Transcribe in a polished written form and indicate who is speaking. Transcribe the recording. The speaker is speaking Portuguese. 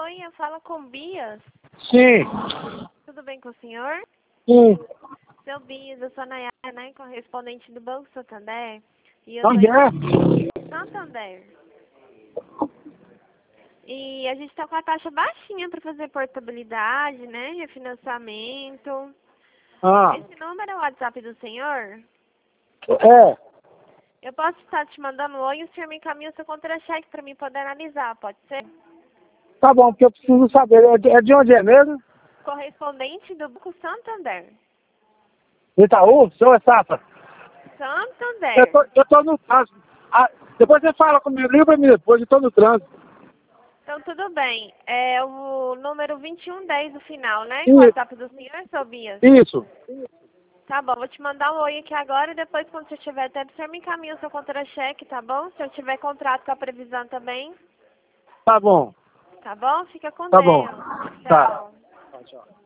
Speaker 1: Oi, eu falo com Bias.
Speaker 2: Sim.
Speaker 1: Tudo bem com o senhor?
Speaker 2: Sim.
Speaker 1: Seu Bias, eu sou a Nayara, né, correspondente do Banco Santander. E eu tô
Speaker 2: Onde é?
Speaker 1: em Santander. E a gente tá com a taxa baixinha para fazer portabilidade, né, refinanciamento.
Speaker 2: Ah,
Speaker 1: Esse número é o WhatsApp do senhor?
Speaker 2: é.
Speaker 1: Eu posso estar te mandando um oi e o senhor me encaminha o seu contra-cheque para mim poder analisar, pode ser?
Speaker 2: Tá bom, porque eu preciso saber. É de onde é mesmo?
Speaker 1: Correspondente do Banco Santander.
Speaker 2: Itaú? Seu é Safra?
Speaker 1: Santander.
Speaker 2: Eu tô no trânsito. Ah, depois você fala comigo, liga pra mim depois, eu tô no trânsito.
Speaker 1: Então, tudo bem. É o número 2110 do final, né? Com o
Speaker 2: Isso.
Speaker 1: WhatsApp do senhor, seu Bias?
Speaker 2: Isso.
Speaker 1: Tá bom, vou te mandar um oi aqui agora e depois, quando você tiver tempo, o senhor me encaminha o seu contra-cheque, tá bom? Se eu tiver contrato com a previsão também,
Speaker 2: Tá bom.
Speaker 1: tá bom? Fica com
Speaker 2: Tá bom.
Speaker 1: Deus.
Speaker 2: Tá.
Speaker 1: Tchau.
Speaker 2: Tchau.